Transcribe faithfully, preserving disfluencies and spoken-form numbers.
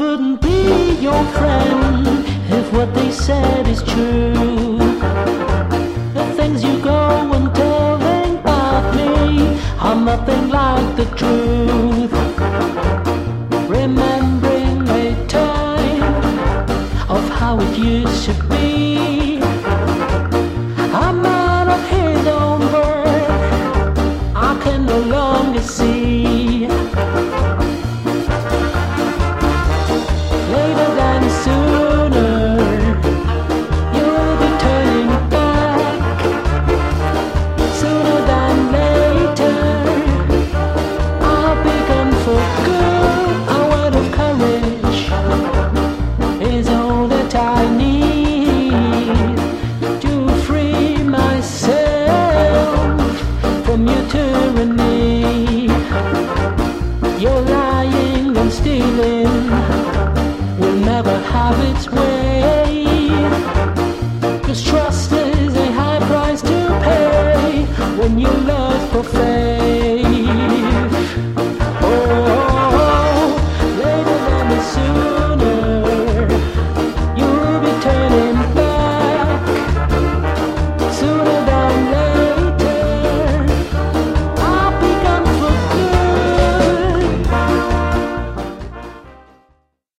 wouldn't be your friend if what they said is true. The things you go and telling about me are nothing like the truth. Remembering a time of how it used to be, a man of his own birth I can no longer see. Later than sooner, you'll be turning back. Sooner than later, I'll be gone for good. A word of courage is all that I need to free myself from your tyranny. You're lying and stealing will never have its way.